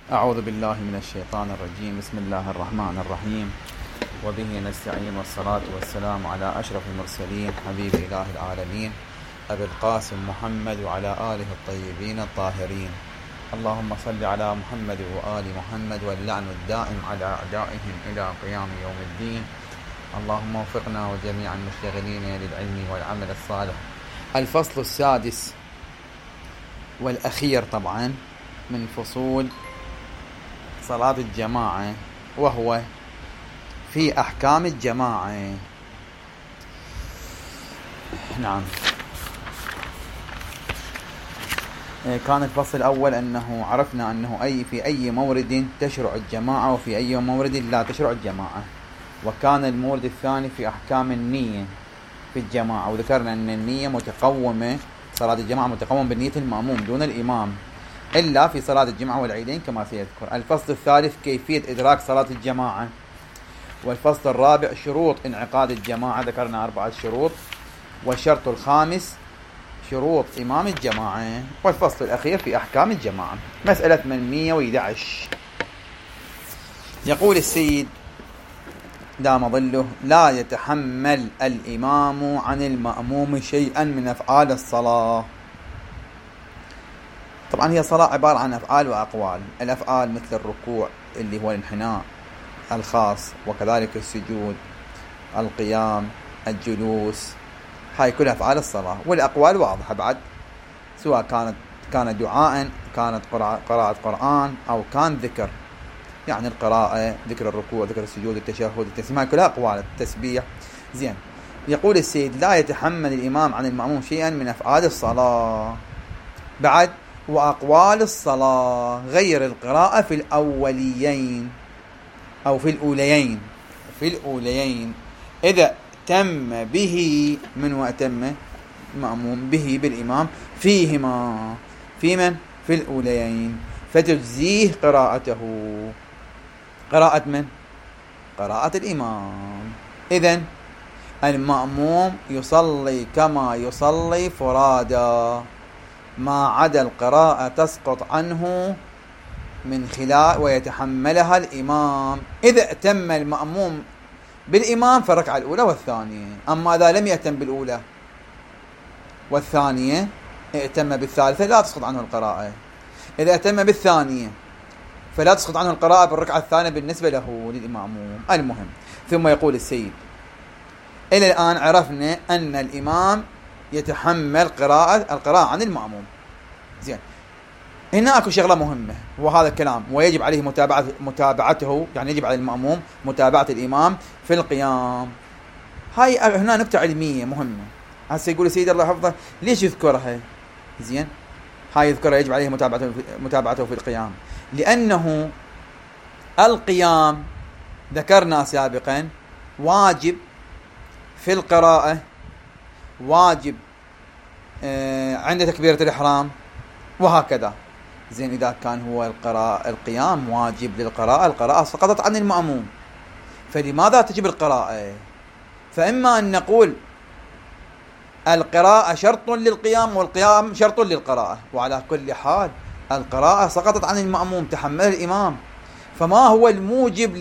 أعوذ بالله من الشيطان الرجيم. بسم الله الرحمن الرحيم، وبه نستعين، والصلاة والسلام على أشرف المرسلين حبيب إله العالمين أبي القاسم محمد وعلى آله الطيبين الطاهرين. اللهم صل على محمد وآل محمد، واللعن الدائم على أعدائهم إلى قيام يوم الدين. اللهم وفقنا وجميع المشتغلين للعلم والعمل الصالح. الفصل السادس والأخير طبعا من فصول صلاة الجماعة، وهو في أحكام الجماعة. نعم، كان الفصل الأول أنه عرفنا أنه في أي مورد تشرع الجماعة وفي أي مورد لا تشرع الجماعة، وكان المورد الثاني في أحكام النية في الجماعة، وذكرنا أن النية متقومة، صلاة الجماعة متقومة بالنية المأموم دون الإمام إلا في صلاة الجمعة والعيدين كما سيذكر. الفصل الثالث كيفية إدراك صلاة الجماعة. والفصل الرابع شروط انعقاد الجماعة، ذكرنا 4 شروط. والشرط الخامس شروط إمام الجماعة. والفصل الأخير في أحكام الجماعة. مسألة 811. يقول السيد دام ظله: لا يتحمل الإمام عن المأموم شيئا من أفعال الصلاة. طبعا هي صلاة عبارة عن أفعال وأقوال. الأفعال مثل الركوع اللي هو الانحناء الخاص، وكذلك السجود، القيام، الجلوس، هاي كلها أفعال الصلاة. والأقوال واضحة بعد، سواء كانت دعاء، كانت قراءة قرآن، أو كان ذكر، يعني القراءة، ذكر الركوع، ذكر السجود، التشهد، التسليم، هاي كلها أقوال، التسبيح. زين، يقول السيد: لا يتحمل الإمام عن المأموم شيئا من أفعال الصلاة. بعد: وأقوال الصلاة غير القراءة في الأوليين أو في الأوليين إذا تم به من وأتم مأموم به بالإمام فيهما، في من؟ في الأوليين، فتجزيه قراءته. قراءة من؟ قراءة الإمام. إذن المأموم يصلي كما يصلي فرادا، ما عدا القراءة تسقط عنه من خلال ويتحملها الإمام. إذا اتم المأموم بالإمام فالركعة الأولى والثانية، أما إذا لم يتم بالأولى والثانية ائتم بالثالثة لا تسقط عنه القراءة. إذا اتم بالثانية فلا تسقط عنه القراءة بالركعة الثانية بالنسبة له للمأموم. المهم، ثم يقول السيد: إلى الآن عرفنا أن الإمام يتحمل القراءة عن المأموم. زين، هنا اكو شغله مهمه، وهذا الكلام ويجب عليه متابعته، يعني يجب على المأموم متابعه الامام في القيام. هاي هنا نقطه علميه مهمه. هسه يقول السيد الله يحفظه ليش يذكرها؟ زين، هاي يذكرها يجب عليه متابعته في القيام، لانه القيام ذكرنا سابقا واجب في القراءه، واجب عند تكبيرة الإحرام، وهكذا. زين، إذا كان هو القيام واجب للقراءة، القراءة سقطت عن المأموم، فلماذا تجب القراءة؟ فإما أن نقول القراءة شرط للقيام والقيام شرط للقراءة، وعلى كل حال القراءة سقطت عن المأموم، تحمل الإمام. فما هو الموجب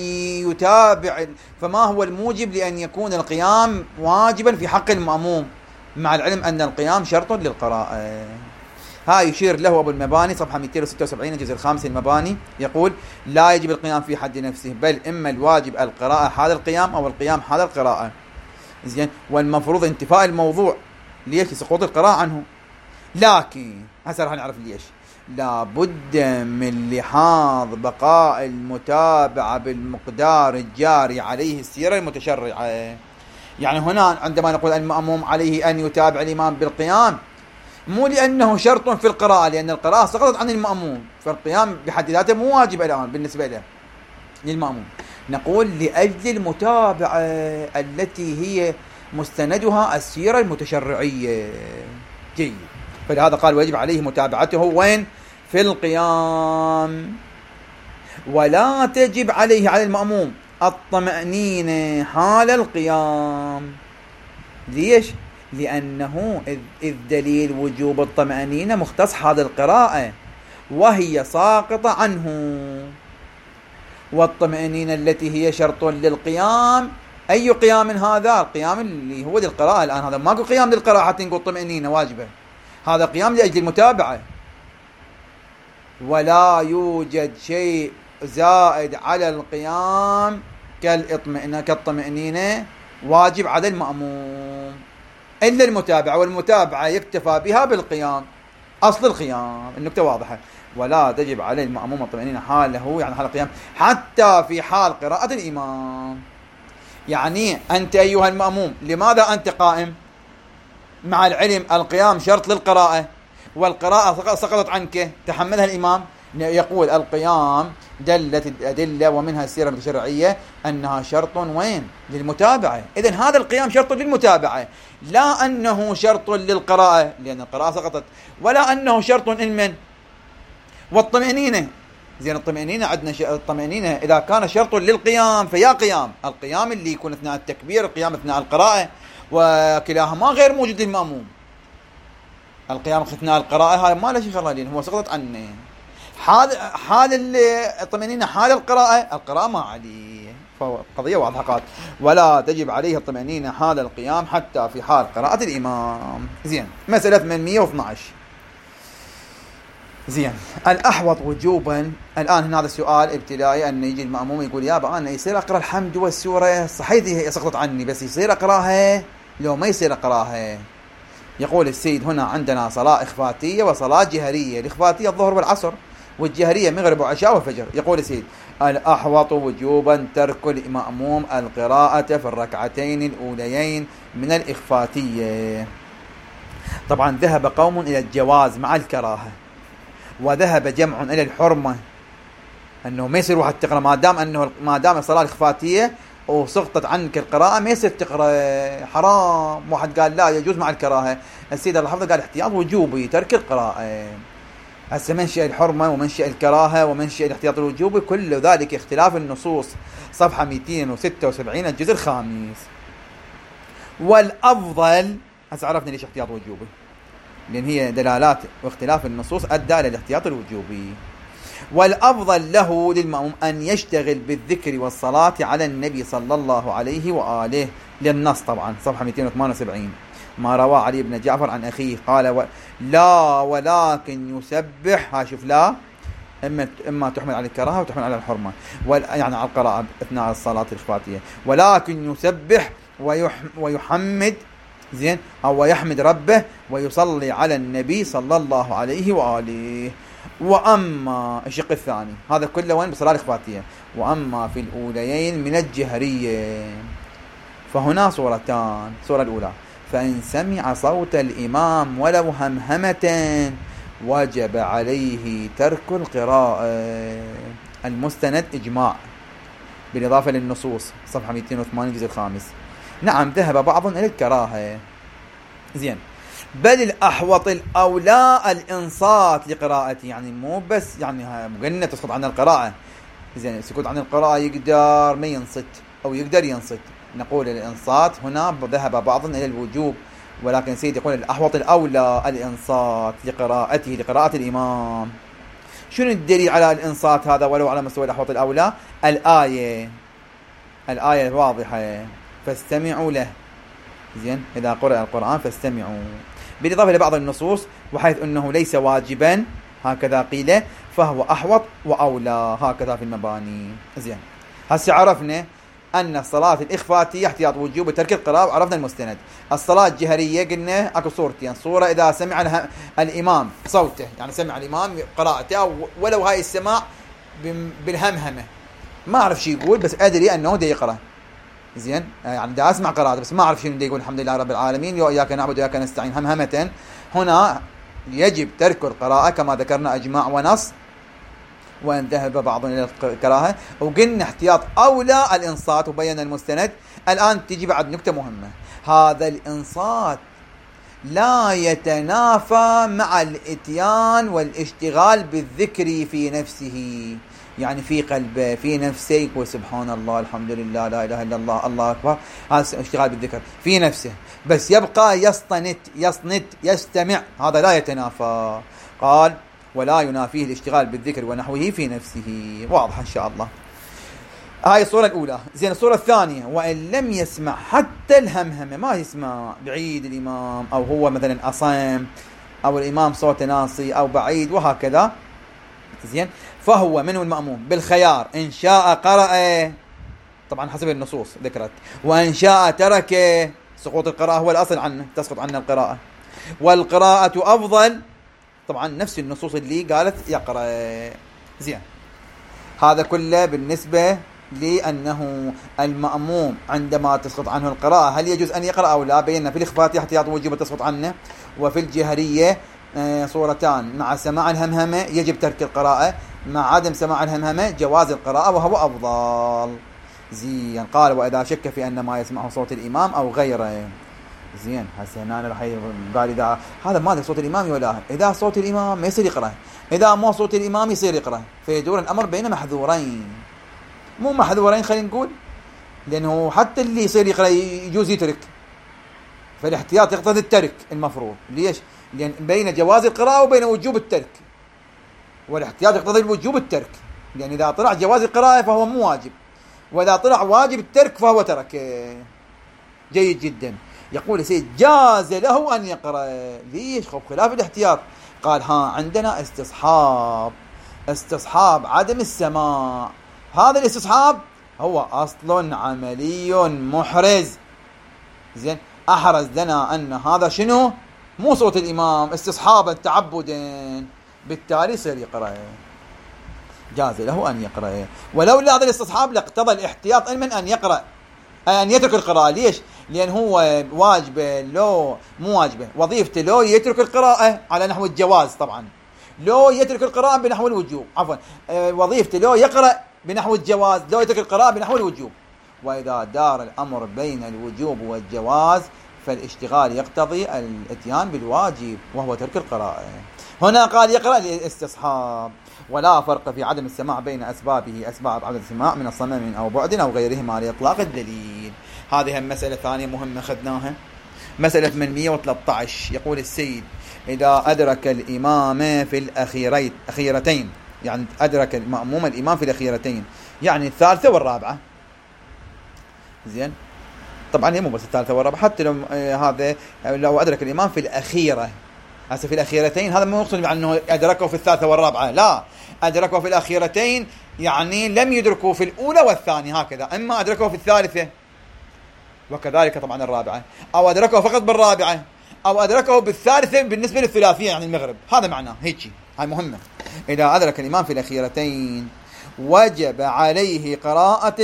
لأن يكون القيام واجبا في حق المأموم، مع العلم أن القيام شرط للقراءة؟ هاي يشير له أبو المباني صفحة 276 الجزء الخامس المباني، يقول: لا يجب القيام في حد نفسه، بل إما الواجب القراءة حال القيام أو القيام حال القراءة. زين، والمفروض انتفاء الموضوع، ليش؟ سقوط القراءة عنه. لكن هسه راح نعرف ليش. لابد من لحاظ بقاء المتابعة بالمقدار الجاري عليه السيرة المتشرعة. يعني هنا عندما نقول المأموم عليه أن يتابع الإمام بالقيام، مو لأنه شرط في القراءة، لأن القراءة سقطت عن المأموم، فالقيام بحد ذاته مو واجب الآن بالنسبة له للمأموم. نقول لأجل المتابعة التي هي مستندها السيرة المتشرعية. جيد، فلهذا قال: ويجب عليه متابعته وين؟ في القيام. ولا تجب على المأموم الطمأنينة حال القيام. ليش؟ لأنه إذ دليل وجوب الطمأنينة مختص حال القراءة، وهي ساقطة عنه. والطمأنينة التي هي شرط للقيام، أي قيام هذا؟ القيام اللي هو للقراءة. الآن هذا ماكو قيام للقراءة حتى نقول طمأنينة واجبة، هذا قيام لأجل المتابعة. ولا يوجد شيء زائد على القيام كالطمأنينة واجب على المأموم إلا المتابعة، والمتابعة يكتفى بها بالقيام، أصل القيام. النكتة واضحة. ولا تجب عليه المأموم الطمأنينة حاله، يعني حال القيام، حتى في حال قراءة الإمام. يعني أنت أيها المأموم لماذا أنت قائم؟ مع العلم القيام شرط للقراءة، والقراءة سقطت عنك، تحملها الإمام. يقول القيام دلت الأدلة ومنها السيرة الشرعية أنها شرط وين؟ للمتابعة. إذن هذا القيام شرط للمتابعة، لا أنه شرط للقراءة لأن القراءة سقطت، ولا أنه شرط من. والطمأنينة، زين الطمأنينة عندنا الطمأنينة إذا كان شرط للقيام فيا قيام، القيام اللي يكون أثناء التكبير، القيام أثناء القراءة، وكلاهما غير موجود للمأموم. القيام أثناء القراءة هذا ما له شيء خلال، لأن هو سقطت عنه. حال الطمأنينة حال القراءة ما عليه، فقضية واضحة. ولا تجب عليه الطمأنينة حال القيام حتى في حال قراءة الإمام. زين، مسألة 812. زين، الأحوط وجوبا. الآن هنا هذا السؤال ابتدائي، أن يجي المأموم يقول يابا أنا يصير أقرأ الحمد والسورة صحيح هي سقطت عني، بس يصير أقرأها لو ما يصير أقرأها؟ يقول السيد هنا عندنا صلاة إخفاتية وصلاة جهرية. الإخفاتية الظهر والعصر، والجهرية مغرب وعشاء وفجر. يقول السيد الأحوط وجوبا ترك المأموم القراءة في الركعتين الأوليين من الإخفاتية. طبعا ذهب قوم إلى الجواز مع الكراهة، وذهب جمع إلى الحرمة، أنه ما يصير واحد تقرأ ما دام الصلاة الإخفاتية وسقطت عنك القراءة ما يصير تقرأ، حرام. واحد قال لا يجوز مع الكراهة. السيد الله حفظه قال احتياط وجوبي ترك القراءة. هسه منشأ الحرمة ومنشأ الكراهة ومنشأ الاحتياط الوجوبي كل ذلك اختلاف النصوص، صفحة 276 الجزء الخامس. والأفضل، هسه عرفنا ليش احتياط وجوبي، لأن هي دلالات واختلاف النصوص أدى إلى الاحتياط الوجوبي. والأفضل له للمأموم أن يشتغل بالذكر والصلاة على النبي صلى الله عليه وآله، للنص طبعا صفحة 278 ما روى علي بن جعفر عن أخيه قال لا ولكن يسبح. ها شوف، لا إما تحمل على الكراهة وتحمل على الحرمة، يعني على القراءة أثناء الصلاة الإخفاتية. ولكن يسبح ويحمد، زين، أو يحمد ربه ويصلي على النبي صلى الله عليه وآله. وأما الشق الثاني هذا كله وين؟ بصلاة الإخفاتية. وأما في الأوليين من الجهرية فهنا صورتان. الصورة الأولى فإن سمع صوت الإمام ولو همهمة وجب عليه ترك القراءة. المستند إجماع بالإضافة للنصوص صفحة 208 الجزء الخامس. نعم، ذهب بعض إلى الكراهة. زين، بل الأحوط الأولى الإنصات لقراءته، يعني مو بس يعني مجنة تسقط عن القراءة. زين، سكوت عن القراءة يقدر ما ينصت أو يقدر ينصت، نقول الإنصات هنا ذهب بعض إلى الوجوب، ولكن سيد يقول الأحوط الأولى الإنصات لقراءته، لقراءة الإمام. شنو الدليل على الإنصات هذا ولو على مستوى الأحوط الأولى؟ الآية واضحة فاستمعوا له. زين، إذا قرأ القرآن فاستمعوا، بالإضافة لبعض النصوص وحيث أنه ليس واجبا هكذا قيل، فهو أحوط وأولى هكذا في المباني. زين، هسه عرفنا أن الصلاة الإخفاتية احتياط وجوب ترك القراءة، وعرفنا المستند. الصلاة الجهرية قلنا أكو صورتين، صورة إذا سمع الإمام صوته، يعني سمع الإمام قراءته ولو هاي السماع بالهمهمة، ما أعرف شي يقول بس أدري أنه دا يقرأ. زين، يعني دا أسمع قراءته بس ما أعرف شنو دا يقول الحمد لله رب العالمين وإياك نعبد وإياك نستعين همهمة. هنا يجب ترك القراءة كما ذكرنا إجماع ونص، وأن ذهب بعض إلى الكراهة. وقلنا احتياط أولى الإنصات وبين المستند. الآن تجي بعد نكتة مهمة، هذا الإنصات لا يتنافى مع الإتيان والاشتغال بالذكر في نفسه، يعني في قلبه في نفسه يقول سبحان الله الحمد لله لا إله إلا الله الله أكبر، هذا اشتغال بالذكر في نفسه، بس يبقى يصنت يستمع، هذا لا يتنافى. قال ولا ينافيه الاشتغال بالذكر ونحوه في نفسه. واضح إن شاء الله. هاي الصورة الأولى. زين الصورة الثانية، وإن لم يسمع حتى الهمهمة، ما يسمع، بعيد الإمام، أو هو مثلا أصم، أو الإمام صوته ناصي أو بعيد وهكذا، زين، فهو منه المأموم بالخيار، إن شاء قرأ، طبعا حسب النصوص ذكرت، وإن شاء ترك. سقوط القراءة هو الأصل عنه، تسقط عنه القراءة، والقراءة أفضل، طبعا نفس النصوص اللي قالت يقرأ. زين، هذا كله بالنسبة لأنه المأموم عندما تسقط عنه القراءة هل يجوز أن يقرأ أو لا. بينا في الإخفاتي احتياط وجوب تسقط عنه، وفي الجهرية صورتان، مع سماع الهمهمة يجب ترك القراءة، مع عدم سماع الهمهمة جواز القراءة وهو أفضل. زين، قال وإذا شك في أن ما يسمعه صوت الإمام أو غيره. زين، هسه هنا راح يقال إذا هذا ما صوت الإمام ولا، إذا صوت الإمام ما يصير يقرأ، إذا مو صوت الإمام يصير يقرأ، فيدور الأمر بين محذورين، مو محذورين خلينا نقول، لأنه حتى اللي يصير يقرأ يجوز يترك، فالاحتياط يقتضي الترك المفروض. ليش؟ لأن بين جواز القراءة وبين وجوب الترك، والاحتياط يقتضي الوجوب الترك، لأن إذا طلع جواز القراءة فهو مو واجب، وإذا طلع واجب الترك فهو ترك. جيد جدا. يقول السيد جاز له أن يقرأ. ليش؟ خلاف الاحتياط. قال ها عندنا استصحاب عدم السماع. هذا الاستصحاب هو أصل عملي محرز. زين، أحرز لنا أن هذا شنو؟ مو صوت الإمام، استصحابا تعبدا، بالتالي يصير يقرأ، جاز له أن يقرأ. ولولا هذا الاستصحاب لاقتضى الاحتياط من أن يقرأ، أن يترك القراءة. ليش؟ لأن هو واجبه لو مو واجبه، وظيفته لو يترك القراءة على نحو الجواز، طبعا لو يترك القراءة بنحو الوجوب، عفوا وظيفته لو يقرأ بنحو الجواز، لو يترك القراءة بنحو الوجوب. وإذا دار الأمر بين الوجوب والجواز فالاشتغال يقتضي الاتيان بالواجب وهو ترك القراءة. هنا قال يقرأ للاستصحاب. ولا فرق في عدم السماع بين أسبابه، أسباب عدم السماع من الصمم أو بعد أو غيرهما لإطلاق الدليل. هذه مسألة ثانية مهمة خدناها. مسألة 813 يقول السيد إذا أدرك الإمام في الأخيرتين، يعني أدرك المأموم الإمام في الأخيرتين، يعني الثالثة والرابعة. زين، طبعا هي مو بس الثالثة والرابعة، حتى لو هذا لو أدرك الإمام في الأخيرة، هسه في الأخيرتين هذا مو يقصد يعني أنه أدركه في الثالثة والرابعة، لا، أدركه في الأخيرتين يعني لم يدركه في الأولى والثانية، هكذا، إما أدركه في الثالثة وكذلك طبعا الرابعة، أو أدركه فقط بالرابعة، أو أدركه بالثالثة بالنسبة للثلاثية يعني المغرب، هذا معناه هيك. هاي مهمة. إذا أدرك الإمام في الأخيرتين وجب عليه قراءة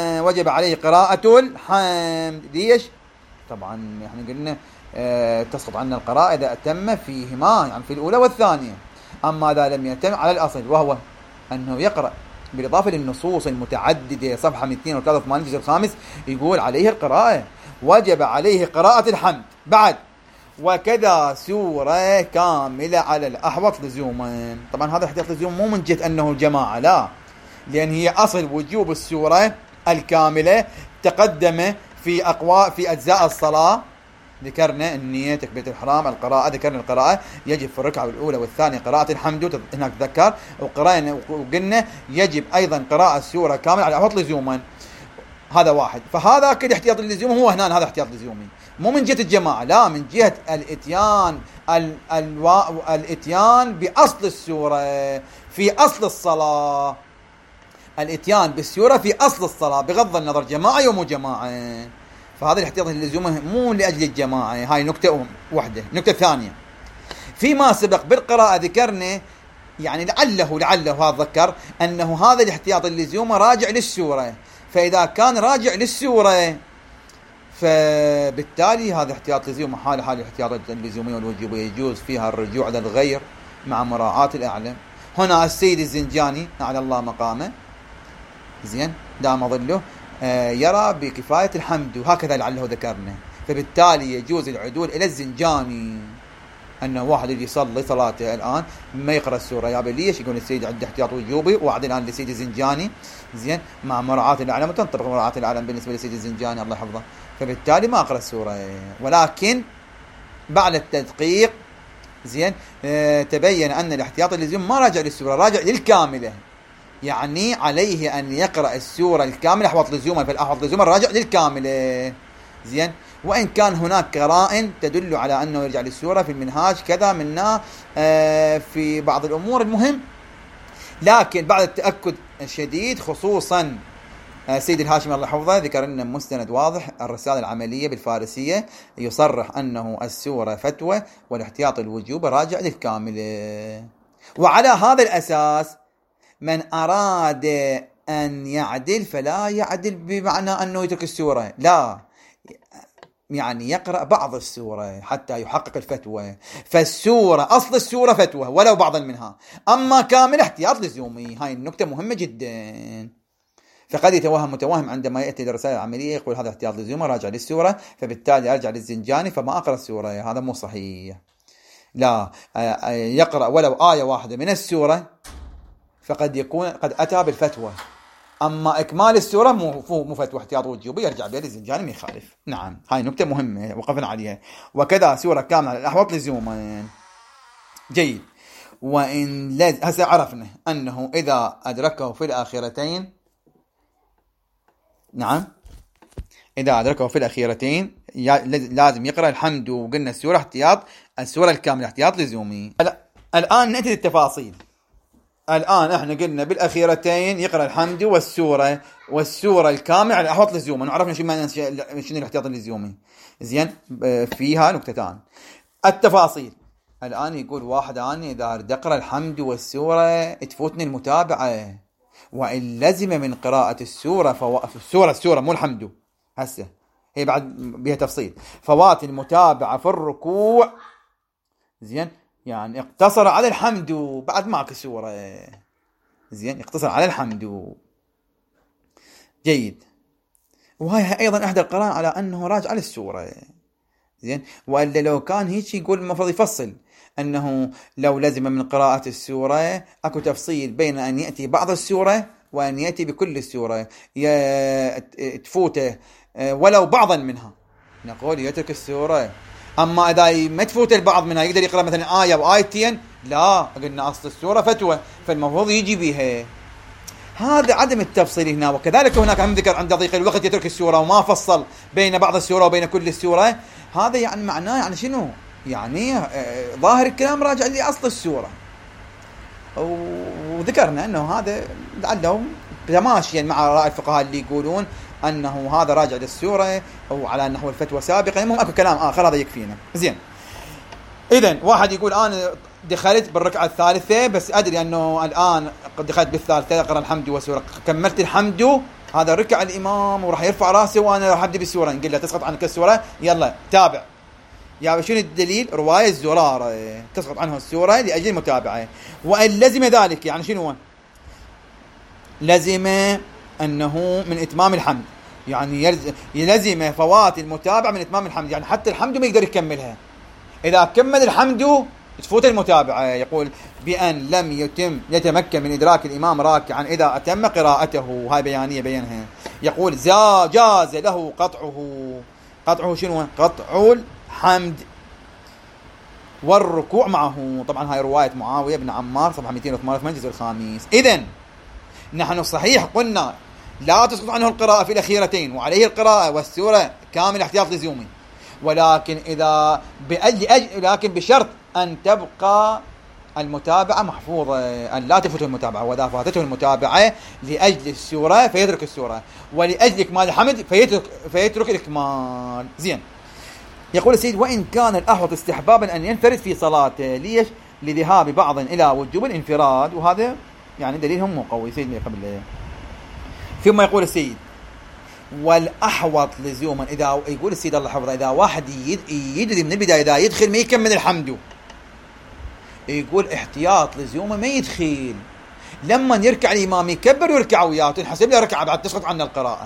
الحمد. ليش؟ طبعا احنا قلنا تسقط عنا القراءة إذا أتم فيهما، يعني في الأولى والثانية. أما إذا لم يتم على الأصل وهو أنه يقرأ، بالإضافة للنصوص المتعددة، صفحة 283 الجزء الخامس يقول عليه القراءة، وجب عليه قراءة الحمد. بعد وكذا سورة كاملة على الأحوط لزوما. طبعا هذا احتياط لزوم مو من جهة أنه الجماعة، لا، لأن هي أصل وجوب السورة الكاملة تقدم في أجزاء الصلاة. ذكرنا النية، تكبيرة الإحرام، القراءة، ذكرنا القراءة يجب في الركعة الأولى والثانية قراءة الحمد، هناك ذكر، وقلنا يجب أيضا قراءة السورة كاملة على الأحوط لزوما. هذا واحد. فهذا كده احتياط للزوم، هو هنا هذا احتياط لزومي، مو من جهة الجماعة، لا، من جهة الاتيان بأصل السورة في أصل الصلاة، الاتيان بالسورة في أصل الصلاة بغض النظر جماعة ومو جماعة. فهذا الاحتياط للزوم مو لأجل الجماعة. هاي نكتة واحدة. نكتة ثانية، فيما سبق بالقراءة ذكرنا، يعني لعله هذا ذكر أنه هذا الاحتياط اللزوم راجع للسورة، فإذا كان راجع للسورة فبالتالي هذا احتياط لزوم حال الاحتياطات اللزومية والوجوبية يجوز فيها الرجوع على الغير مع مراعاة الأعلم. هنا السيد الزنجاني أعلى الله مقامه، زين دام ظله، يرى بكفاية الحمد، وهكذا لعله ذكرنا، فبالتالي يجوز العدول إلى الزنجاني أنه واحد اللي يصلي صلاته الآن ما يقرأ السورة، يا ليش؟ يقول السيد عنده احتياط وجوبي، وعد الآن للسيد الزنجاني، زين، مع مراعاة الأعلم، وتنطبق مراعاة الأعلم بالنسبة للسيد الزنجاني الله يحفظه، فبالتالي ما أقرأ السورة. ولكن بعد التدقيق زين. تبين أن الاحتياط اللزوم ما راجع للسورة، راجع للكاملة، يعني عليه أن يقرأ السورة الكاملة أحوط لزوما، فالأحوط لزوما راجع للكاملة. زين. وإن كان هناك قرائن تدل على أنه يرجع للسورة في المنهاج كذا منا في بعض الأمور، المهم لكن بعد التأكد الشديد، خصوصا سيد الهاشمي الله يحفظه ذكر لنا مستند واضح الرسالة العملية بالفارسية يصرح أنه السورة فتوى والاحتياط الوجوب راجع للكاملة. وعلى هذا الأساس من أراد أن يعدل فلا يعدل بمعنى أنه يترك السورة، لا، يعني يقرأ بعض السورة حتى يحقق الفتوى. فالسورة أصل السورة فتوى ولو بعضا منها، أما كامل احتياط لزومي. هاي النكتة مهمة جدا. فقد يتوهم متوهم عندما يأتي للرسالة العملية يقول هذا احتياط لزومي راجع للسورة، فبالتالي أرجع للزنجاني فما أقرأ السورة. هذا مو صحيح. لا، يقرأ ولو آية واحدة من السورة فقد يكون قد أتى بالفتوى، أما إكمال السورة مو فتوى احتياط وجوبي يرجع بها للزنجاني ما يخالف. نعم، هاي نكتة مهمة وقفنا عليها. وكذا سورة كاملة على الأحوط لزوما. جيد. وإن هسه عرفنا أنه إذا أدركه في الآخرتين، نعم، إذا أدركه في الأخيرتين لازم يقرأ الحمد، وقلنا السورة احتياط، السورة الكاملة احتياط لزومي. الآن نأتي للتفاصيل. الآن احنا قلنا بالأخيرتين يقرأ الحمد والسورة الكاملة على الأحوط لزوما، وعرفنا شنو الاحتياط اللزومي. زين. فيها نكتتان. التفاصيل الآن يقول واحد أنا إذا أريد أقرأ الحمد والسورة تفوتني المتابعة، وإن لزم من قراءة السورة السورة مو الحمد، هسه هي بعد بها تفصيل، فوات المتابعة في الركوع. زين. يعني اقتصر على الحمد بعد معك السورة. زين. اقتصر على الحمد. جيد. وهي أيضا أحد القرائن على أنه راجع للسورة. زين. وإلا لو كان هيك يقول المفروض يفصل أنه لو لزم من قراءة السورة أكو تفصيل بين أن يأتي بعض السورة وأن يأتي بكل السورة، تفوته ولو بعضا منها نقول يترك السورة. أما إذا ما تفوت البعض منها يقدر يقرأ مثلا آية وآيتين، لا، قلنا أصل السورة فتوى فالمفروض يجي بها. هذا عدم التفصيل هنا. وكذلك هناك هم ذكر عند ضيق الوقت يترك السورة وما فصل بين بعض السورة وبين كل السورة. هذا يعني معناه يعني شنو؟ يعني ظاهر الكلام راجع لأصل السورة. وذكرنا أنه هذا لعله تماشيا مع رأي الفقهاء اللي يقولون أنه هذا راجع للسورة أو على نحو الفتوى سابقا. المهم أكو كلام آخر هذا يكفينا. زين. إذن واحد يقول أنا دخلت بالركعة الثالثة بس أدري أنه الآن قد دخلت بالثالثة أقرأ الحمد والسورة، كملت الحمد، هذا ركع الإمام وراح يرفع راسه وأنا راح أبدأ بالسورة، نقول له تسقط عنك السورة، يلا تابع. يا شنو الدليل؟ رواية الزرارة تسقط عنه السورة لأجل المتابعة. وإن لزم ذلك يعني شنو؟ لزم أنه من إتمام الحمد، يعني يلزم فوات المتابعة من إتمام الحمد، يعني حتى الحمد ما يقدر يكملها. إذا كمل الحمد تفوت المتابعة. يقول بأن لم يتمكن من إدراك الإمام راكعا إذا أتم قراءته. هاي بيانية بينها. يقول جاز له قطعه شنو؟ قطع الحمد والركوع معه. طبعا هاي رواية معاوية بن عمار صفحة 288 الجزء الخامس. إذن نحن صحيح قلنا لا تسقط عنه القراءة في الأخيرتين وعليه القراءة والسورة كامل احتياط لزومي، ولكن إذا لكن بشرط أن تبقى المتابعة محفوظة، أن لا تفوته المتابعة. وإذا فاتته المتابعة لأجل السورة فيترك السورة، ولأجل إكمال الحمد فيترك الإكمال. زين. يقول السيد وإن كان الأحوط استحبابا أن ينفرد في صلاته. ليش؟ لذهاب بعض إلى وجوب الانفراد، وهذا يعني دليلهم مو قوي. سيد قبل ثم يقول السيد والأحوط لزوما. إذا يقول السيد الله حفظه إذا واحد يدري من البداية إذا يدخل ما يكمل الحمد، يقول احتياط لزوما ما يدخل، لما يركع الإمام يكبر ويركع وياه تنحسب له ركعة بعد تسقط عنا القراءة.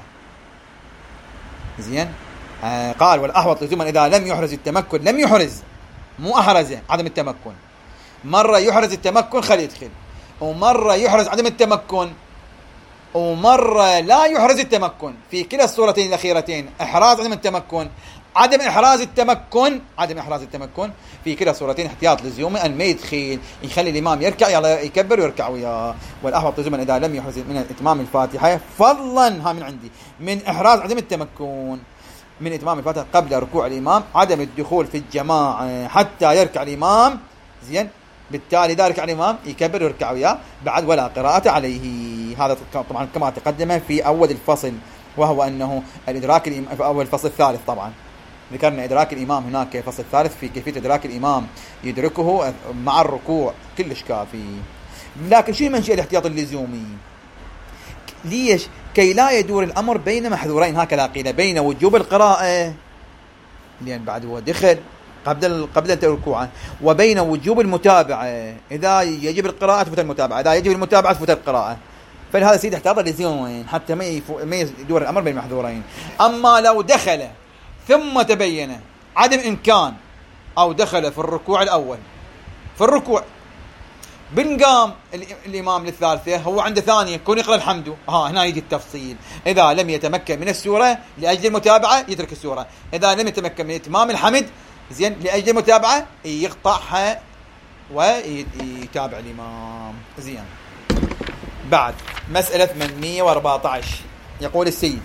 زين. قال والأحوط لزوما إذا لم يحرز التمكن، لم يحرز مو أحرزه عدم التمكن، مرة يحرز التمكن خلي يدخل، ومرة يحرز عدم التمكن ومرة لا يحرز التمكن. في كلا الصورتين الأخيرتين إحراز عدم التمكن، عدم إحراز التمكن في كلا الصورتين احتياط لزومي أن ما يخلي الإمام يركع يلا يكبر ويركع وياه. والأحوط لزوما إذا لم يحرز من إتمام الفاتحة فضلا من عندي من إحراز عدم التمكن من إتمام الفاتحة قبل ركوع الإمام، عدم الدخول في الجماعة حتى يركع الإمام. زين، بالتالي إذا ركع الإمام يكبر ويركع وياه بعد ولا قراءة عليه. هذا طبعا كما تقدم في أول الفصل، وهو أنه الإدراك في أول الفصل الثالث. طبعا ذكرنا إدراك الإمام هناك في الفصل الثالث في كيفية إدراك الإمام يدركه مع الركوع كلش كافي. لكن شو منشأ الاحتياط اللزومي؟ ليش؟ كي لا يدور الأمر بين محذورين، هكذا قيل، بين وجوب القراءة لأن بعد هو دخل قبل الركوع، وبين وجوب المتابعة، إذا يجب القراءة تفوت المتابعة، إذا يجب المتابعة تفوت القراءة. فلهذا سيد احتاط لزومين حتى ما يدور الأمر بين محذورين. أما لو دخل ثم تبين عدم إمكان، أو دخل في الركوع الأول في الركوع بنقام الإمام للثالثة، هو عنده ثانية كون يقرأ الحمد، هنا يجي التفصيل. إذا لم يتمكن من السورة لأجل المتابعة يترك السورة، إذا لم يتمكن من إتمام الحمد زين لأجل المتابعة يقطعها ويتابع الإمام. زين، بعد مسألة 814 يقول السيد: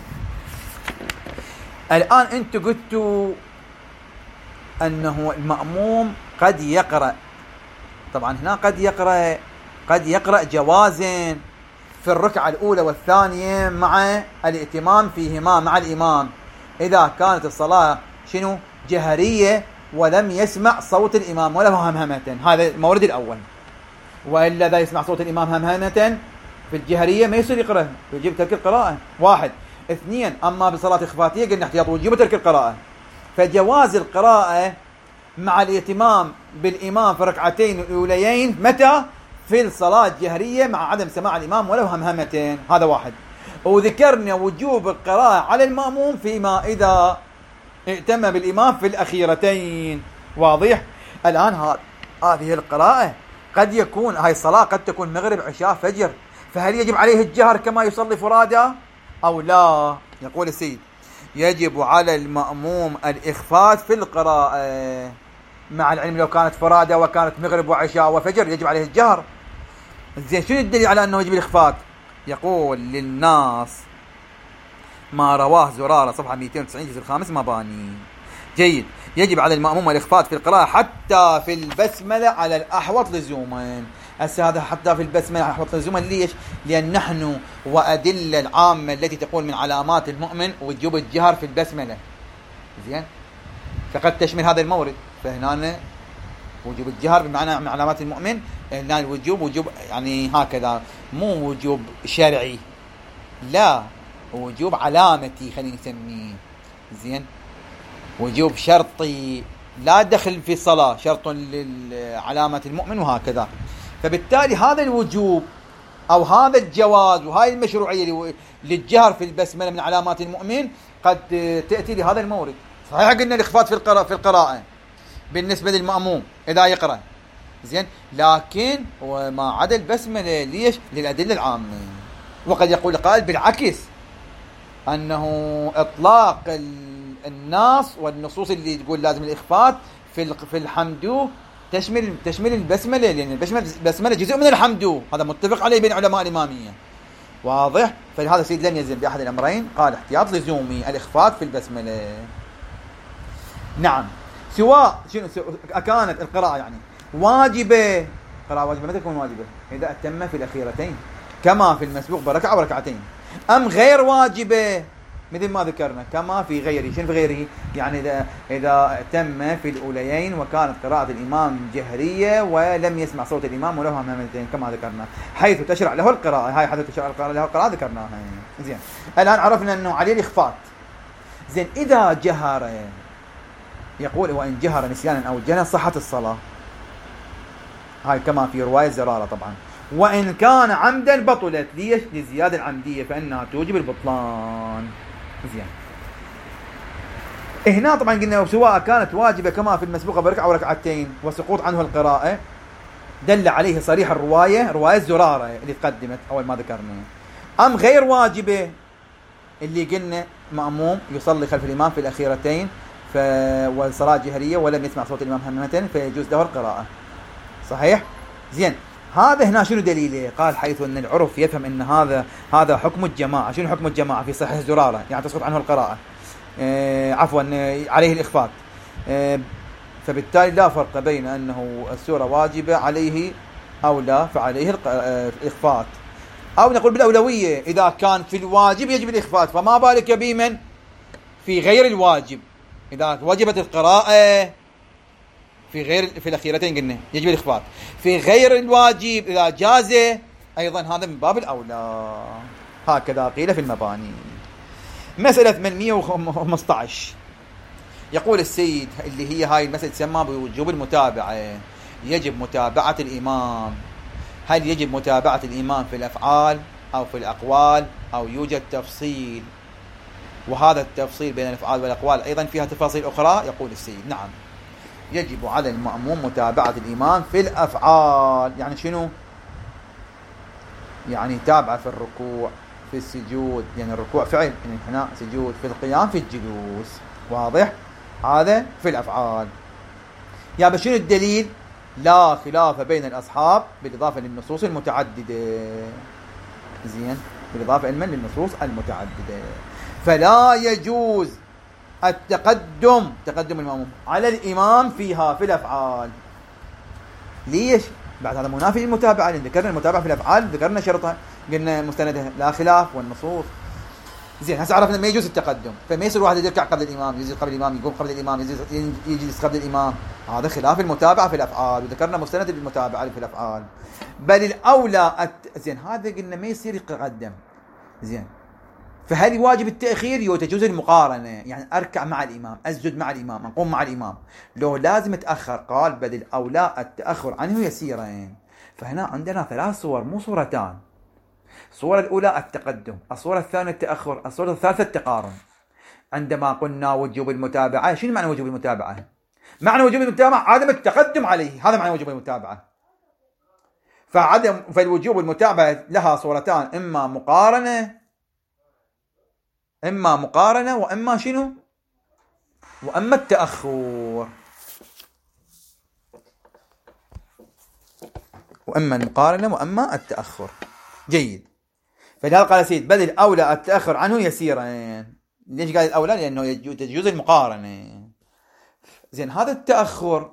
الآن أنت قلتوا أنه المأموم قد يقرأ، طبعا هنا قد يقرأ جوازا في الركعة الأولى والثانية مع الائتمام فيهما مع الإمام، إذا كانت الصلاة جهرية ولم يسمع صوت الإمام ولا همهمة. هذا المورد الأول. وإلا إذا يسمع صوت الإمام همهمة في الجهرية ما يصير يقرأ، يجب ترك القراءة. واحد. اثنين، أما بصلاة إخفاتية قلنا احتياط وجوب ترك القراءة. فجواز القراءة مع الائتمام بالإمام في ركعتين الأوليين متى؟ في الصلاة الجهرية مع عدم سماع الإمام ولو همهمتين. هذا واحد. وذكرنا وجوب القراءة على المأموم فيما إذا ائتم بالإمام في الأخيرتين. واضح؟ الآن هذه القراءة قد يكون هاي الصلاة قد تكون مغرب عشاء فجر، فهل يجب عليه الجهر كما يصلي فرادى أو لا؟ يقول السيد: يجب على المأموم الإخفات في القراءة، مع العلم لو كانت فرادى وكانت مغرب وعشاء وفجر يجب عليه الجهر. زين، شنو الدليل على أنه يجب الإخفات؟ يقول للناس ما رواه زرارة صفحة 290 جزء الخامس مباني. جيد، يجب على المأموم الإخفات في القراءة حتى في البسملة على الأحوط لزوما. هذا حتى في البسملة على الأحوط لزوما. ليش؟ لأن نحن وأدلة العامة التي تقول من علامات المؤمن وجوب الجهر في البسملة. زين، فقد تشمل هذا المورد. فهنا وجوب الجهر بمعنى من علامات المؤمن، هنا وجوب يعني هكذا، مو وجوب شرعي، لا، وجوب علامتي خلينا نسميه. زين، وجوب شرطي لا دخل في الصلاة، شرط للعلامة المؤمن وهكذا. فبالتالي هذا الوجوب أو هذا الجواز وهاي المشروعية للجهر في البسملة من علامات المؤمن قد تأتي لهذا المورد. صحيح قلنا الإخفات في القراءة بالنسبة للمأموم إذا يقرأ، زين، لكن وما عدا البسملة. ليش؟ للأدلة العامة. وقد يقول قائل بالعكس، أنه إطلاق الناس والنصوص اللي تقول لازم الإخفات في الحمد تشمل البسملة، لأن البسملة جزء من الحمد، هذا متفق عليه بين علماء الإمامية. واضح؟ فلهذا السيد لم يلزم بأحد الأمرين، قال احتياط لزومي الإخفات في البسملة. نعم، سواء كانت القراءة يعني واجبة، قراءة واجبة متى تكون واجبة؟ إذا أتم في الأخيرتين كما في المسبوق بركعة وركعتين، أم غير واجبة مثل ما ذكرنا كما في غيره. شنو في غيره؟ يعني إذا تم في الأوليين وكانت قراءة الإمام جهرية ولم يسمع صوت الإمام وله همهمتين كما ذكرنا، حيث تشرع له القراءة. هاي حيث تشرع له القراءة ذكرناها. زين، الآن عرفنا أنه عليه الإخفات. زين، إذا جهر، يقول وإن جهر نسيانا أو جهلا صحت الصلاة، هاي كما في رواية زرارة طبعا. وإن كان عمدا بطلت. ليش؟ لزيادة العمدية فإنها توجب البطلان. زين، هنا طبعا قلنا سواء كانت واجبة كما في المسبوقة بركعة وركعتين وسقوط عنه القراءة، دل عليه صريح الرواية، رواية زرارة اللي تقدمت أول ما ذكرنا. أم غير واجبة اللي قلنا مأموم يصلي خلف الإمام في الأخيرتين والصلاة جهرية ولم يسمع صوت الإمام همة فيجوز له القراءة. صحيح؟ زين، هذا هنا شنو دليله؟ قال حيث أن العرف يفهم أن هذا حكم الجماعة. شنو حكم الجماعة؟ في صحيح زرارة يعني تسقط عنه القراءة، عفوا عليه الإخفاء. فبالتالي لا فرق بين أنه السورة واجبة عليه أو لا، فعليه الإخفاء. أو نقول بالأولوية، إذا كان في الواجب يجب الإخفاء، فما بالك بمن في غير الواجب. إذا وجبت القراءة في الأخيرتين قلنا يجب الإخفاء، في غير الواجب إذا جاز أيضا هذا من باب الأولى. هكذا قيل في المباني. مسألة 815 يقول السيد اللي هي هاي المسألة تسمى بوجوب المتابعة. يجب متابعة الإمام. هل يجب متابعة الإمام في الأفعال أو في الأقوال أو يوجد تفصيل؟ وهذا التفصيل بين الأفعال والأقوال أيضا فيها تفاصيل أخرى. يقول السيد نعم، يجب على المأموم متابعة الإمام في الأفعال. يعني شنو؟ يعني تابعة في الركوع، في السجود، يعني الركوع فعل، الانحناء سجود، في القيام، في الجلوس. واضح؟ هذا في الأفعال. يا بشنو الدليل؟ لا خلاف بين الأصحاب بالإضافة للنصوص المتعددة. زين، بالإضافة للنصوص المتعددة. فلا يجوز تقدم المأموم على الإمام فيها في الأفعال. ليش؟ بعد هذا منافي للمتابعة، لأن ذكرنا المتابعة في الأفعال، ذكرنا شرطها، قلنا مستندها لا خلاف والنصوص. زين، هسه عرفنا ما يجوز التقدم، فما يصير واحد يركع قبل الإمام، يجلس قبل الإمام، يقوم قبل الإمام، يجلس قبل الإمام. هذا خلاف المتابعة في الأفعال، وذكرنا مستند للمتابعة في الأفعال. بل الأولى زين، هذا قلنا ما يصير يتقدم. زين، فهل واجب التأخير تجوز المقارنة، يعني أركع مع الإمام، أسجد مع الإمام، أقوم مع الإمام، لو لازم أتأخر. قال بل الأولى التأخر عنه يسيرين. فهنا عندنا 3 صور مو صورتان. الصورة الأولى التقدم، الصورة الثانية التأخر، الصورة الثالثة التقارن. عندما قلنا وجوب المتابعة، شنو معنى وجوب المتابعة؟ معنى وجوب المتابعة عدم التقدم عليه، هذا معنى وجوب المتابعة. فالوجوب المتابعة لها صورتان، إما مقارنة وإما شنو؟ وإما التأخر. وإما المقارنة وإما التأخر. جيد. فلهذا قال سيد بل الأولى التأخر عنه يسيرين. ليش قال الأولى؟ لأنه تجوز المقارنة. زين، هذا التأخر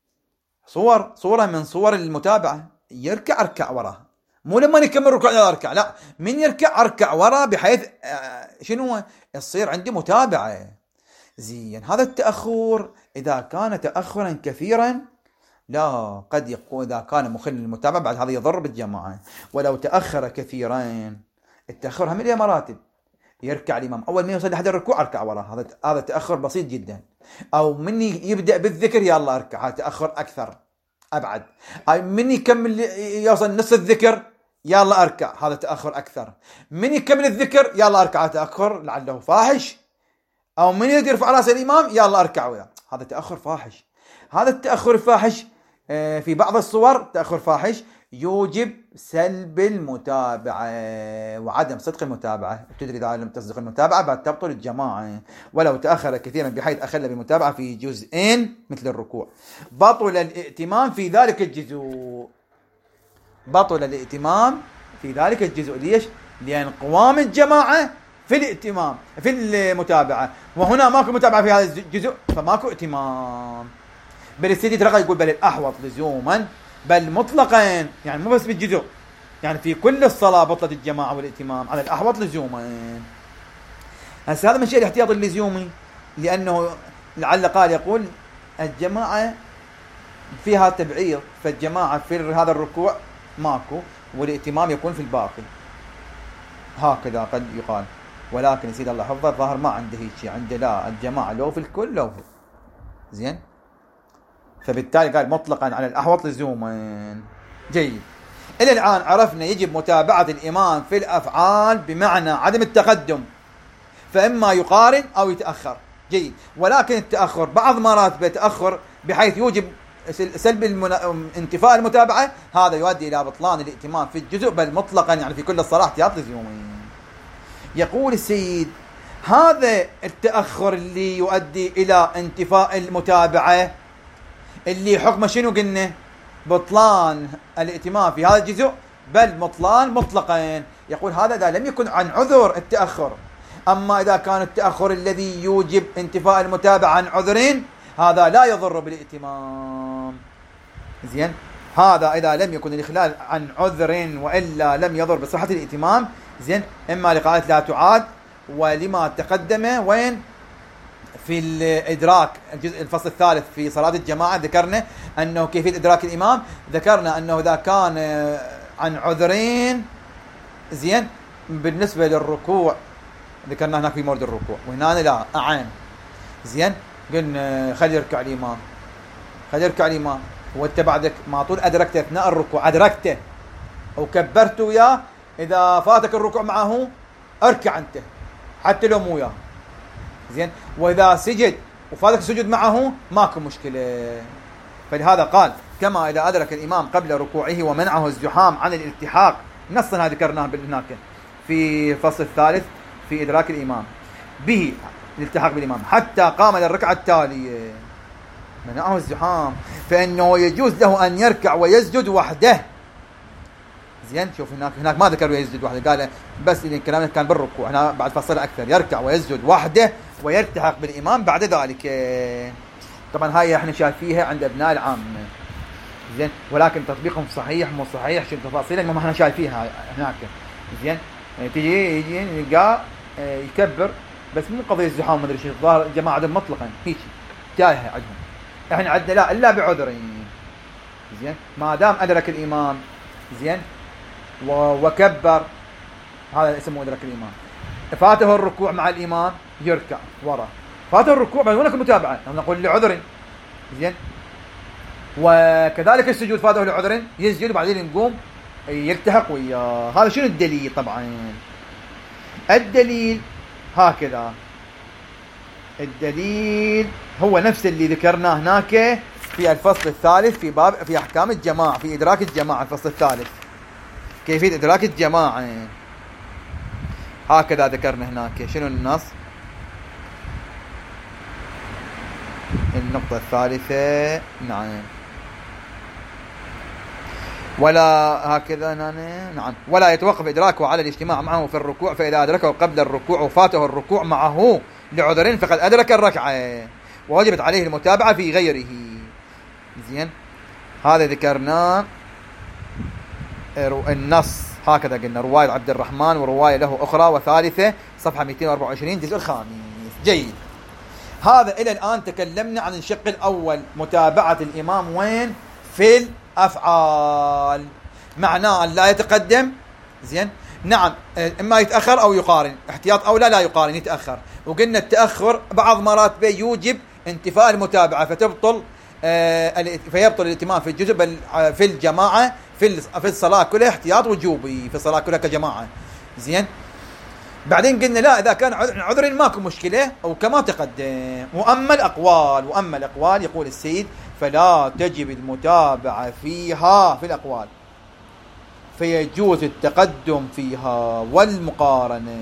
صورة من صور المتابعة. يركع أركع وراه، مو لما نكمل ركوع لا أركع، لا، من يركع أركع وراه، بحيث شنو يصير عندي متابعة. زين، هذا التأخر إذا كان تأخرا كثيرا لا، قد يكون إذا كان مخل للمتابعة بعد هذا يضر بالجماعة. ولو تأخر كثيرين، التأخر هم له مراتب. يركع الإمام أول ما يوصل لحد الركوع أركع وراه، هذا تأخر بسيط جدا. أو من يبدأ بالذكر يلا أركع، هذا تأخر أكثر أبعد. من يكمل يوصل نص الذكر يلا أركع، هذا تأخر أكثر. من يكمل الذكر يلا أركع، تأخر لعله فاحش. أو من يرفع رأس الإمام يلا أركع وياه، هذا تأخر فاحش. هذا التأخر الفاحش في بعض الصور تأخر فاحش يوجب سلب المتابعة وعدم صدق المتابعة. تدري إذا لم تصدق المتابعة بعد تبطل الجماعة. ولو تأخر كثيرا بحيث أخل بالمتابعة في جزئين مثل الركوع بطل الائتمام في ذلك الجزء. بطل الائتمام في ذلك الجزء. ليش؟ لأن قوام الجماعة في الائتمام في المتابعة، وهنا ماكو متابعة في هذا الجزء فماكو ائتمام. بل السيدي ترى يقول بل الأحوط لزوما، بل مطلقا، يعني مو بس بالجزء، يعني في كل الصلاة بطلت الجماعة والائتمام على الأحوط لزوما. هسه هذا من شيء الاحتياط اللزومي، لأنه لعل قال يقول الجماعة فيها تبعيض، فالجماعة في هذا الركوع ماكو والائتمام يكون في الباقي. هكذا قد يقال، ولكن سيد الله حفظه الظاهر ما عنده هيك شيء، عنده لا الجماعة لو في الكل لو في. زين، فبالتالي قال مطلقا على الأحوط لزوما. جيد. إلى الآن عرفنا يجب متابعة الإمام في الأفعال بمعنى عدم التقدم، فإما يقارن أو يتأخر. جيد. ولكن التأخر بعض مرات بيتأخر بحيث يوجب سلب انتفاء المتابعة هذا يؤدي إلى بطلان الائتمان في الجزء بل مطلقا، يعني في كل الصلاة احتياط لزيومين. يقول السيد هذا التأخر اللي يؤدي إلى انتفاء المتابعة اللي حكمه شنو قلنا؟ بطلان الائتمان في هذا الجزء بل بطلان مطلقا. يقول هذا إذا لم يكن عن عذر التأخر. أما إذا كان التأخر الذي يوجب انتفاء المتابعة عن عذر هذا لا يضر بالائتمام. زين، هذا إذا لم يكن الإخلال عن عذر وإلا لم يضر بصحة الائتمام. زين، إما لقاعدة لا تعاد ولما تقدم وين في الإدراك الجزء الفصل الثالث في صلاة الجماعة ذكرنا أنه كيفية إدراك الإمام. ذكرنا أنه إذا كان عن عذرين زين بالنسبة للركوع ذكرنا هناك في مورد الركوع وهنا لا أعان. زين، قلنا خلي يركع الإمام، خلي يركع الإمام وانت بعدك ما طول أدركته أثناء الركوع، أدركته وكبرت وياه، إذا فاتك الركوع معه اركع أنت حتى لو مو وياه. زين، وإذا سجد وفاتك السجود معه ماكو مشكلة. فلهذا قال كما إذا أدرك الإمام قبل ركوعه ومنعه الزحام عن الالتحاق، نصا هذا ذكرناه هناك في فصل الثالث في إدراك الإمام به الالتحاق بالإمام حتى قام للركعة التالية منعه الزحام، فإنه يجوز له أن يركع ويسجد وحده. زين، شوف هناك ما ذكر ويسجد وحده، قال بس إن كلامنا كان بالركوع، هنا بعد فصل أكثر يركع ويسجد وحده ويلتحق بالإمام بعد ذلك. طبعا هاي احنا شايفيها عند أبناء العامة. زين، ولكن تطبيقهم صحيح مو صحيح شو تفاصيله ما احنا شايفيها هناك. زين، تيجي يلقى يكبر بس مو قضية الزحام ما ادري شيء، الظاهر الجماعة عندهم مطلقا هيك تايهة عندهم. احنا عندنا لا الا بعذر. زين، ما دام ادرك الامام زين وكبر هذا اسمه ادرك الامام. فاته الركوع مع الامام يركع ورا، فاته الركوع بعد هناك المتابعة نقول لعذر. زين، وكذلك السجود فاته لعذر يسجد وبعدين نقوم يلتحق وياه. هذا شنو الدليل؟ طبعا الدليل هكذا، الدليل هو نفس اللي ذكرناه هناك في الفصل الثالث في باب في أحكام الجماعة في إدراك الجماعة الفصل الثالث كيفية إدراك الجماعة. هكذا ذكرنا هناك. شنو النص؟ النقطة الثالثة نعم، ولا هكذا نعم، ولا يتوقف إدراكه على الاجتماع معه في الركوع، فإذا أدركه قبل الركوع وفاته الركوع معه لعذر فقد أدرك الركعة ووجبت عليه المتابعة في غيره. زين، هذا ذكرنا النص هكذا قلنا رواية عبد الرحمن ورواية له أخرى وثالثة صفحة 224 جزء الخامس. جيد، هذا إلى الآن تكلمنا عن الشق الأول متابعة الإمام وين في الأفعال، معناه أن لا يتقدم. زين، نعم، إما يتأخر أو يقارن، احتياط أو لا يقارن يتأخر. وقلنا التأخر بعض مرات يوجب انتفاء المتابعة فتبطل فيبطل الائتمان في الجزء بل في الجماعة في الصلاة كلها احتياط وجوبي في الصلاة كلها كجماعة. زين، بعدين قلنا لا إذا كان عذر ماكو مشكلة أو كما تقدم. وأما الأقوال يقول السيد فلا تجب المتابعة فيها في الأقوال، فيجوز التقدم فيها والمقارنة.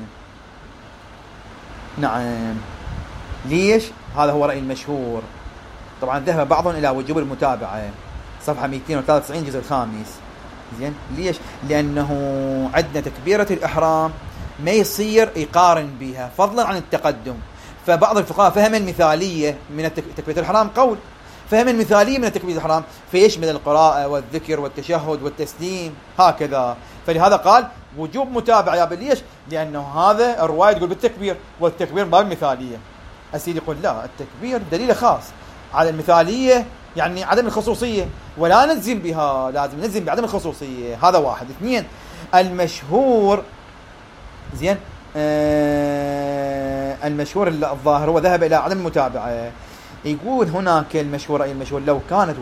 نعم، ليش؟ هذا هو رأي المشهور. طبعا ذهب بعضهم إلى وجوب المتابعة صفحة 293 جزء الخامس. زين، ليش؟ لأنه عندنا تكبيرة الإحرام ما يصير يقارن بها فضلا عن التقدم. فبعض الفقهاء فهم المثالية من تكبيرة الإحرام قول، فهم المثالية من تكبيرة الإحرام فيشمل القراءة والذكر والتشهد والتسليم هكذا. فلهذا قال وجوب متابعة. يا ليش؟ لأنه هذا الرواية تقول بالتكبير والتكبير باب المثالية. السيد يقول لا، التكبير دليل خاص على المثالية يعني عدم الخصوصية ولا نلزم بها، لازم نلزم بعدم الخصوصية. هذا واحد. اثنين، المشهور زين المشهور الظاهر هو ذهب إلى عدم المتابعة. يقول هناك المشهور لو كانت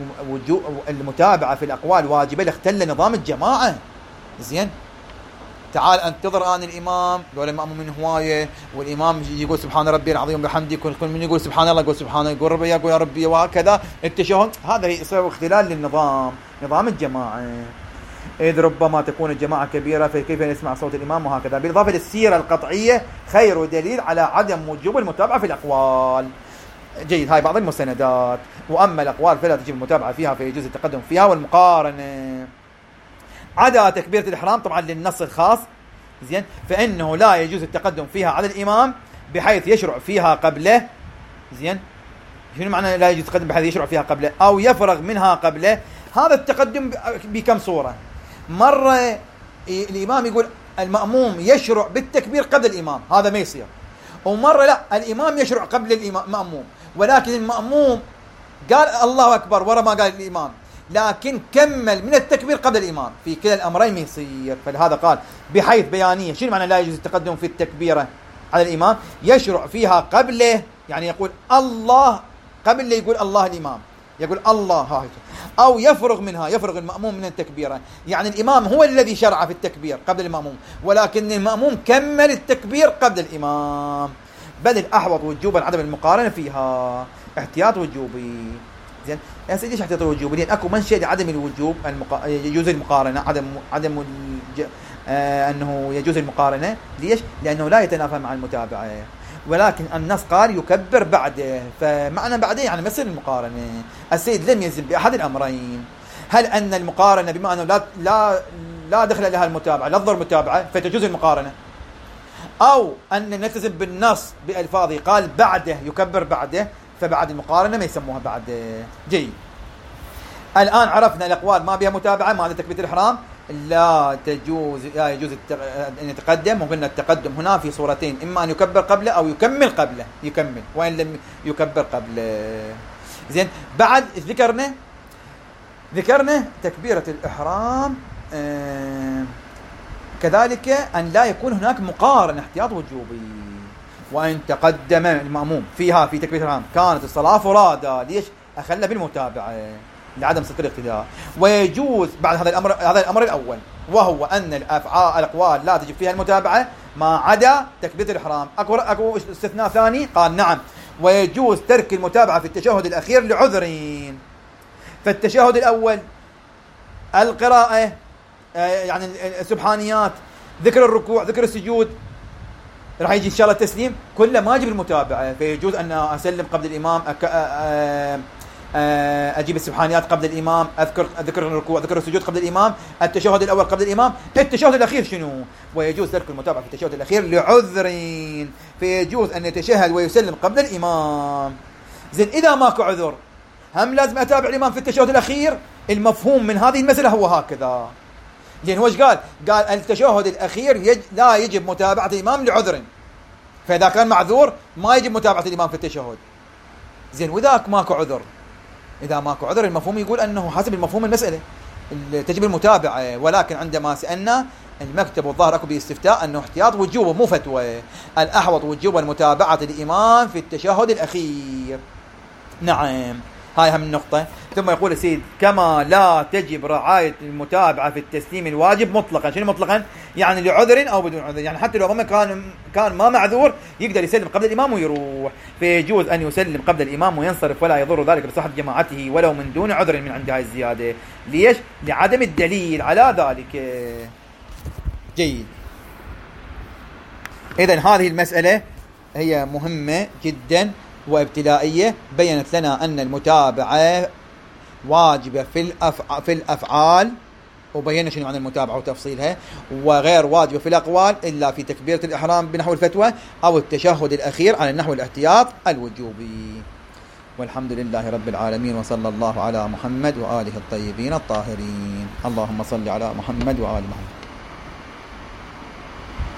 المتابعة في الأقوال واجبة لاختل نظام الجماعة. زين، تعال انتظر آن الإمام، دول المأموم من هواية، والإمام يقول سبحان ربي العظيم وبحمده، كل من يقول سبحان الله يقول سبحان الله، يقول ربي يقول يا ربي، وهكذا التشهد. هذا يصير اختلال للنظام، نظام الجماعة، إذ ربما تكون الجماعة كبيرة فكيف نسمع صوت الإمام، وهكذا. بالإضافة للسيرة القطعية خير دليل على عدم وجوب المتابعة في الأقوال. جيد، هاي بعض المستندات. وأما الأقوال فلا تجب المتابعة فيها، فيجوز التقدم فيها والمقارنة، عدا تكبيرة الإحرام طبعا للنص الخاص، زين، فإنه لا يجوز التقدم فيها على الإمام بحيث يشرع فيها قبله. زين، شنو معنى لا يجوز التقدم بحيث يشرع فيها قبله أو يفرغ منها قبله؟ هذا التقدم بكم صورة. مرة الإمام يقول المأموم يشرع بالتكبير قبل الإمام، هذا ما يصير. ومرة لا، الإمام يشرع قبل المأموم، ولكن المأموم قال الله أكبر ورا ما قال الإمام، لكن كمل من التكبير قبل الإمام. في كلا الأمرين ما يصير. فلهذا قال بحيث بيانية. شنو معنى لا يجوز التقدم في التكبيرة على الإمام؟ يشرع فيها قبله، يعني يقول الله قبل يقول الله الإمام، يقول الله هاي، أو يفرغ منها، يفرغ المأموم من التكبيرة، يعني الإمام هو الذي شرع في التكبير قبل المأموم، ولكن المأموم كمل التكبير قبل الإمام. بل الأحوط وجوبا عدم المقارنة فيها، احتياط وجوبي. زين يا سيدي، ليش احتياط وجوبي؟ لأن أكو منشأ لعدم الوجوب، يجوز المقارنة، عدم أنه يجوز المقارنة. ليش؟ لأنه لا يتنافى مع المتابعة، ولكن النص قال يكبر بعده، فمعنى بعده يعني مثل المقارنة. السيد لم يلزم بأحد الأمرين. هل أن المقارنة بما أنه لا دخل لها المتابعة، لا تضر متابعة، فتجوز المقارنة، أو أن نلتزم بالنص بألفاظه قال بعده يكبر بعده، فبعد المقارنة ما يسموها بعده. جيد، الآن عرفنا الأقوال ما بها متابعة، ما تكبيرة الإحرام لا يجوز أن يتقدم. وقلنا التقدم هنا في صورتين، إما أن يكبر قبله أو يكمل قبله، يكمل وإن لم يكبر قبله. زين، بعد ذكرنا تكبيرة الإحرام، كذلك أن لا يكون هناك مقارنة، احتياط وجوبي. وإن تقدم المأموم فيها في تكبيرة الإحرام كانت الصلاة فرادى، ليش؟ أخلى بالمتابعة لعدم ستر الاقتداء. ويجوز بعد هذا الأمر الأول، وهو أن الأقوال لا تجب فيها المتابعة ما عدا تكبيرة الإحرام. أكو استثناء ثاني، قال نعم، ويجوز ترك المتابعة في التشهد الأخير لعذرين. فالتشهد الأول القراءة، يعني السبحانيات، ذكر الركوع، ذكر السجود، راح يجي إن شاء الله التسليم، كله ما أجيب المتابعة، فيجوز أن أسلم قبل الإمام، أجيب السبحانيات قبل الإمام، أذكر الركوع، ذكر السجود قبل الإمام، التشهد الأول قبل الإمام. التشهد الأخير شنو؟ ويجوز ترك المتابعة في التشهد الأخير لعذرين، فيجوز أن يتشهد ويسلم قبل الإمام. زين، إذا ماكو عذر هم لازم أتابع الإمام في التشهد الأخير. المفهوم من هذه المسألة هو هكذا. لأن هو إيش قال التشهد الأخير لا يجب متابعة الإمام لعذر، فإذا كان معذور ما يجب متابعة الإمام في التشهد. زين، وإذا ماكو عذر، إذا ماكو عذر المفهوم يقول أنه حسب المفهوم المسألة تجب المتابعة. ولكن عندما سألنا المكتب والظاهر أكو باستفتاء أنه احتياط وجوب مو فتوى، الأحوط وجوب متابعة الإمام في التشهد الأخير. نعم، هاي هم النقطة. ثم يقول السيد كما لا تجب رعاية المتابعة في التسليم الواجب مطلقا. شنو مطلقا؟ يعني لعذر أو بدون عذر، يعني حتى لو كان ما معذور يقدر يسلم قبل الإمام ويروح، فيجوز أن يسلم قبل الإمام وينصرف ولا يضر ذلك بصحة جماعته ولو من دون عذر من عند هاي الزيادة. ليش؟ لعدم الدليل على ذلك. جيد، إذن هذه المسألة هي مهمة جدا وابتدائية، بيّنت لنا أن المتابعة واجبة في الأفعال، وبيّنا شنو معنى المتابعة وتفصيلها، وغير واجبة في الأقوال إلا في تكبيرة الإحرام بنحو الفتوى أو التشهد الأخير على النحو الاحتياط الوجوبي. والحمد لله رب العالمين، وصلى الله على محمد وآله الطيبين الطاهرين. اللهم صل على محمد وآل محمد.